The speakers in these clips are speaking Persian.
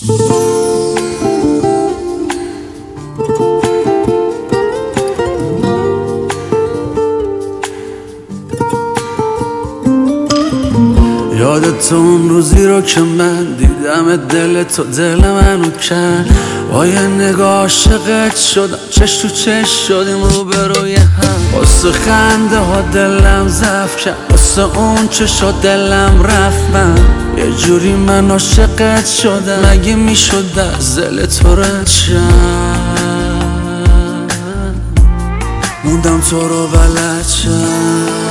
یادت اون روزی رو که من دیدم دل تو دل منو کن، با یه نگاه عاشقت شدم، چش تو چش شدیم رو به روی هم. واسه خنده ها دلم ضعف کرد، واسه اون چشا دلم رفت. من یه جوری من عاشقت شدم، مگه میشد از دل تو رد شم؟ موندم تو رو بلد شم.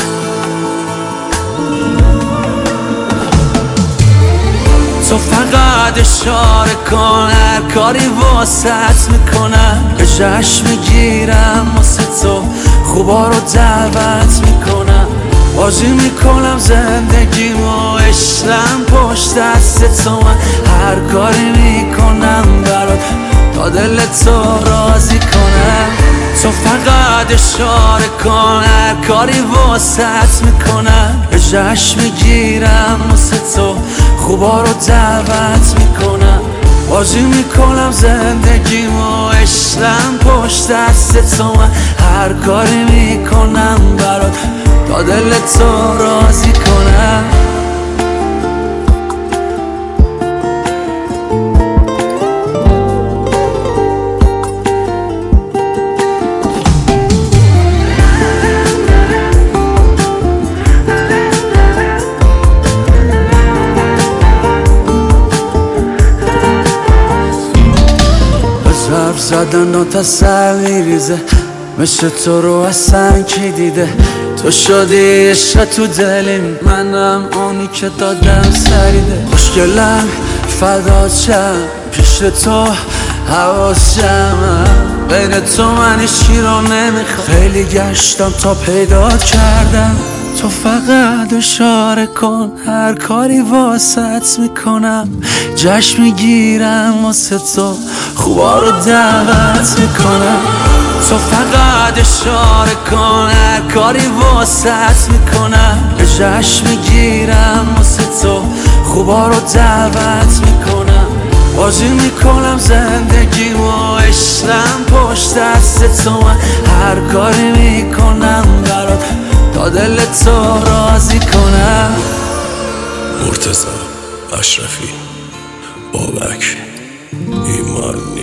تو فقط اشاره کن، هر کاری واسط میکنم، به جشن میگیرم واسه تو، خوبا رو دعوت میکنم، بازی میکنم زندگیمو، عشقم پشت دست تو. من هر کاری میکنم برات تا دل تو راضی کنم. تو فقط اشاره کن، هر کاری واسط میکنم، به جشن میگیرم واسه تو، خوبا رو دعوت میکنم، بازی میکنم زندگیمو، عشقم پشت دست تو. من هر کاری میکنم برات تا دل تو راضی کنم. حرف زدن و تسلی ریزه، مثل تو رو اصلا کی دیده؟ تو شدی عشق تو دلیم، منم اونی که دادم سریده. مشکلم فدا چم، پیش تو حواس جمعم، بین تو من هیچی رو نمیخوام، خیلی گشتم تا پیدا کردم. تو فقط اشاره کن، هر کاری واسط میکنم، جشن میگیرم واسه تو، خوبا رو دعوت میکنم. تو فقط اشاره کن، هر کاری واسط میکنم، جشن میگیرم واسه تو، خوبا رو دعوت میکنم، بازی میکنم زندگیمو، عشقم پشت دست تو. من هر کاری میکنم برات تا دل تو راضی کنم. مرتضی اشرفی، بابک، ایمانی.